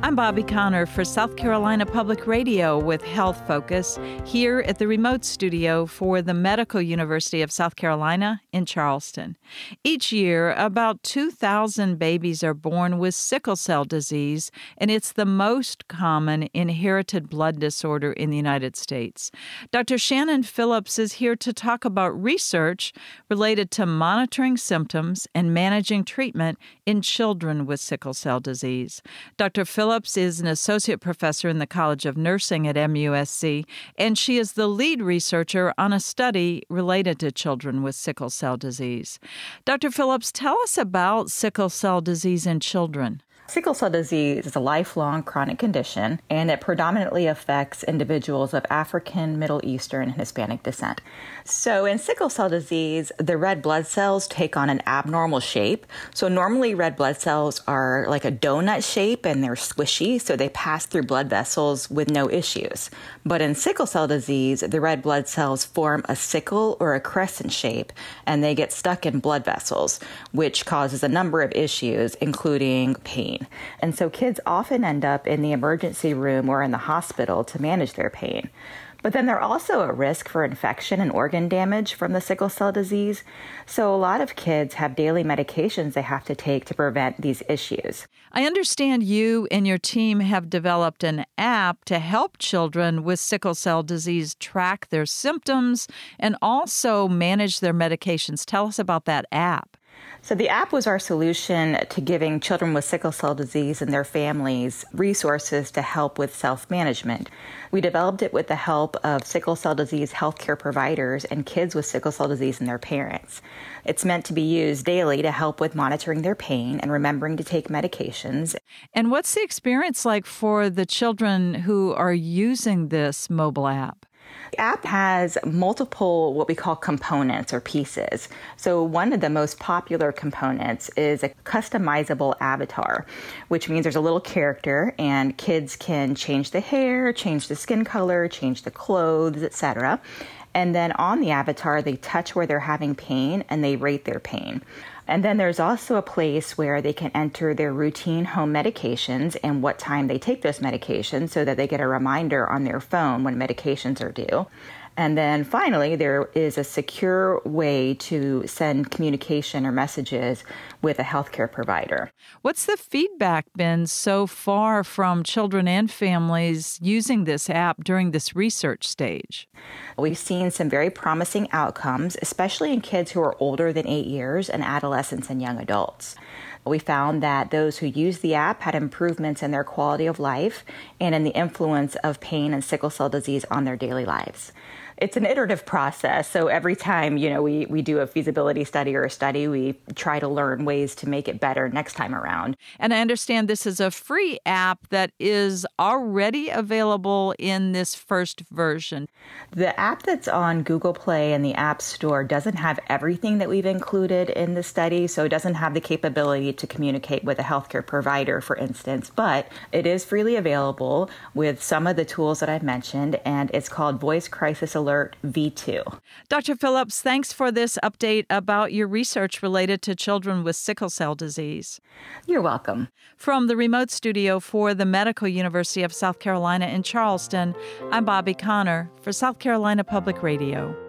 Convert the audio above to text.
I'm Bobby Connor for South Carolina Public Radio with Health Focus here at the remote studio for the Medical University of South Carolina in Charleston. Each year, about 2,000 babies are born with sickle cell disease, and it's the most common inherited blood disorder in the United States. Dr. Shannon Phillips is here to talk about research related to monitoring symptoms and managing treatment in children with sickle cell disease. Dr. Phillips is an associate professor in the College of Nursing at MUSC, and she is the lead researcher on a study related to children with sickle cell disease. Dr. Phillips, tell us about sickle cell disease in children. Sickle cell disease is a lifelong chronic condition, and it predominantly affects individuals of African, Middle Eastern, and Hispanic descent. So in sickle cell disease, the red blood cells take on an abnormal shape. So normally red blood cells are like a donut shape and they're squishy, so they pass through blood vessels with no issues. But in sickle cell disease, the red blood cells form a sickle or a crescent shape, and they get stuck in blood vessels, which causes a number of issues, including pain. And so kids often end up in the emergency room or in the hospital to manage their pain. But then they're also at risk for infection and organ damage from the sickle cell disease. So a lot of kids have daily medications they have to take to prevent these issues. I understand you and your team have developed an app to help children with sickle cell disease track their symptoms and also manage their medications. Tell us about that app. So the app was our solution to giving children with sickle cell disease and their families resources to help with self-management. We developed it with the help of sickle cell disease healthcare providers and kids with sickle cell disease and their parents. It's meant to be used daily to help with monitoring their pain and remembering to take medications. And what's the experience like for the children who are using this mobile app? The app has multiple what we call components or pieces. So one of the most popular components is a customizable avatar, which means there's a little character and kids can change the hair, change the skin color, change the clothes, etc. And then on the avatar, they touch where they're having pain and they rate their pain. And then there's also a place where they can enter their routine home medications and what time they take those medications so that they get a reminder on their phone when medications are due. And then finally, there is a secure way to send communication or messages with a healthcare provider. What's the feedback been so far from children and families using this app during this research stage? We've seen some very promising outcomes, especially in kids who are older than 8 years and adolescents and young adults. We found that those who used the app had improvements in their quality of life and in the influence of pain and sickle cell disease on their daily lives. It's an iterative process. So every time, we do a feasibility study or a study, we try to learn ways to make it better next time around. And I understand this is a free app that is already available in this first version. The app that's on Google Play and the App Store doesn't have everything that we've included in the study. So it doesn't have the capability to communicate with a healthcare provider, for instance, but it is freely available with some of the tools that I've mentioned, and it's called Voice Crisis Alert V2. Dr. Phillips, thanks for this update about your research related to children with sickle cell disease. You're welcome. From the remote studio for the Medical University of South Carolina in Charleston, I'm Bobby Connor for South Carolina Public Radio.